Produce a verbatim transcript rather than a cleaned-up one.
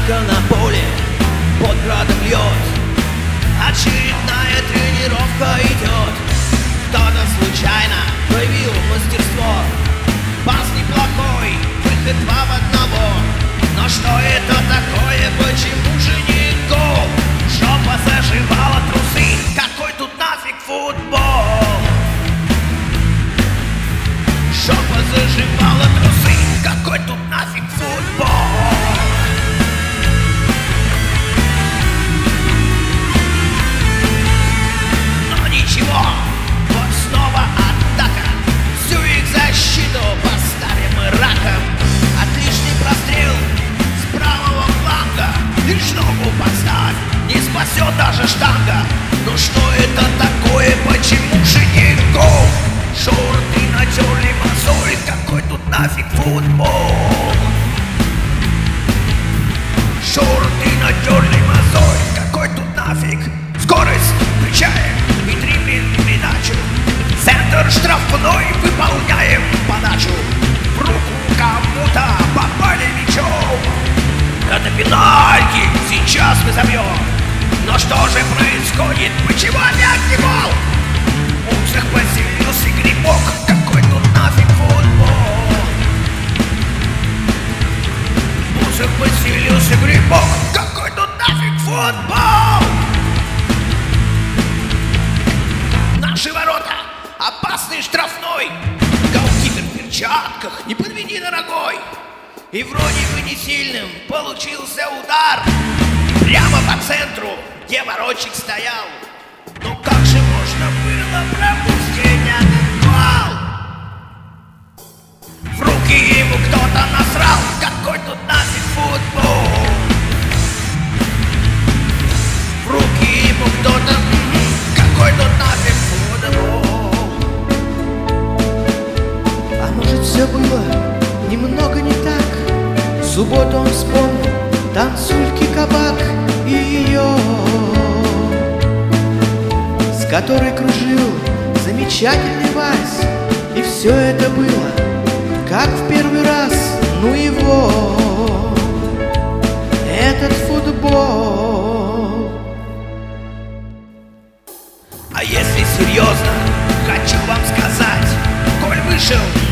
жарко на поле, под градом льет, очередная тренировка идет. Кто-то случайно проявил мастерство, пас неплохой, выход два в одного. Но что это такое, почему же не гол? Жопа заживала трусы, какой тут нафиг футбол? Жопа заживала трусы, какой тут нафиг футбол? Но ничего, вот снова атака, всю их защиту поставим мы раком. Отличный прострел с правого фланга, лишь ногу подставь, не спасет даже штанга. Ну что это такое, почему же не гол? Шорты натерли мозоль, какой тут нафиг футбол? Шорты натерли мозоль, какой тут нафиг? Скорость включаем и дриблинг в придачу. Центр штрафной, выполняем подачу. В руку кому-то попали мячом. Это пенальти, сейчас мы забьем. Но что же происходит, почему опять не гол? У всех поселился грибок, какой тут нафиг футбол? У всех поселился грибок, какой тут нафиг футбол? Наши ворота, опасный штрафной. Голкипер в перчатках, не подведи дорогой. И вроде бы не сильным получился удар прямо по центру, где воротчик стоял. Ну как же можно было пропустить этот гол? В руки ему кто-то насрал, какой тут нафиг футбол? В руки ему кто-то, какой тут нафиг футбол? А может, все было немного не так? В субботу он вспомнил танцульки кабак и ее, с которой кружил замечательный вальс. И все это было как в первый раз. Ну его, этот футбол. А если серьезно, хочу вам сказать, коль вышел